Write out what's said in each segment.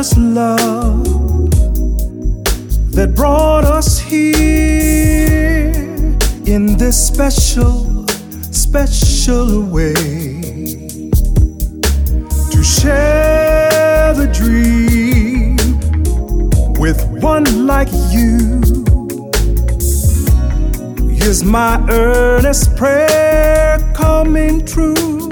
precious love that brought us here in this special, special way to share the dream with one like you. Here's my earnest prayer coming true.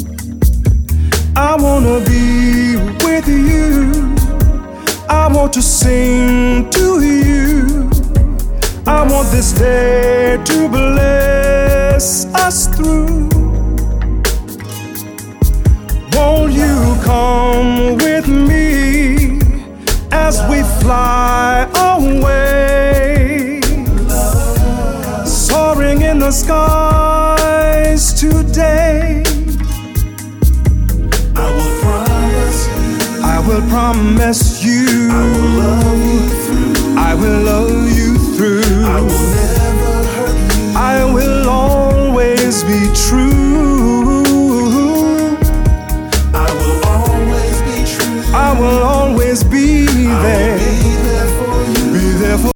I wanna be with you. I want to sing to you. I want this day to bless us through. Won't you come with me as we fly away, soaring in the skies today? I will promise you, I will love you through. I will love you through. I will never hurt you. I will always be true.